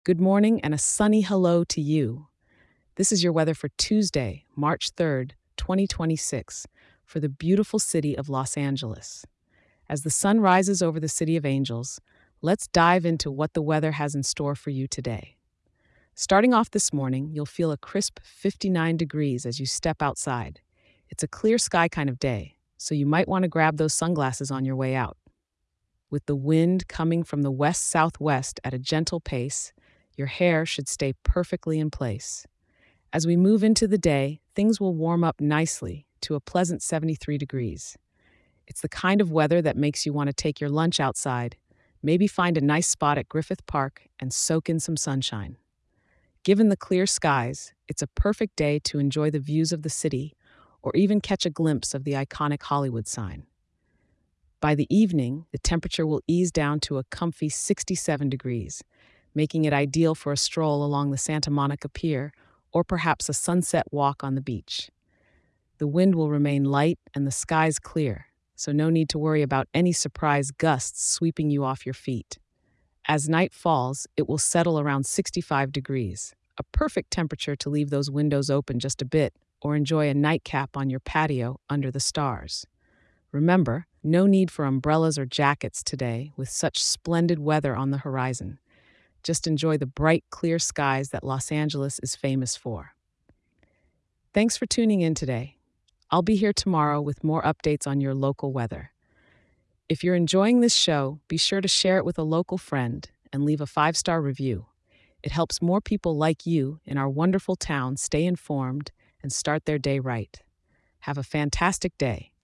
Good morning and a sunny hello to you. This is your weather for Tuesday, March 3rd, 2026, for the beautiful city of Los Angeles. As the sun rises over the City of Angels, let's dive into what the weather has in store for you today. Starting off this morning, you'll feel a crisp 59 degrees as you step outside. It's a clear sky kind of day, so you might want to grab those sunglasses on your way out. With the wind coming from the west southwest at a gentle pace, your hair should stay perfectly in place. As we move into the day, things will warm up nicely to a pleasant 73 degrees. It's the kind of weather that makes you want to take your lunch outside, maybe find a nice spot at Griffith Park and soak in some sunshine. Given the clear skies, it's a perfect day to enjoy the views of the city or even catch a glimpse of the iconic Hollywood sign. By the evening, the temperature will ease down to a comfy 67 degrees, making it ideal for a stroll along the Santa Monica Pier or perhaps a sunset walk on the beach. The wind will remain light and the skies clear, so no need to worry about any surprise gusts sweeping you off your feet. As night falls, it will settle around 65 degrees, a perfect temperature to leave those windows open just a bit or enjoy a nightcap on your patio under the stars. Remember, no need for umbrellas or jackets today with such splendid weather on the horizon. Just enjoy the bright, clear skies that Los Angeles is famous for. Thanks for tuning in today. I'll be here tomorrow with more updates on your local weather. If you're enjoying this show, be sure to share it with a local friend and leave a 5-star review. It helps more people like you in our wonderful town stay informed and start their day right. Have a fantastic day.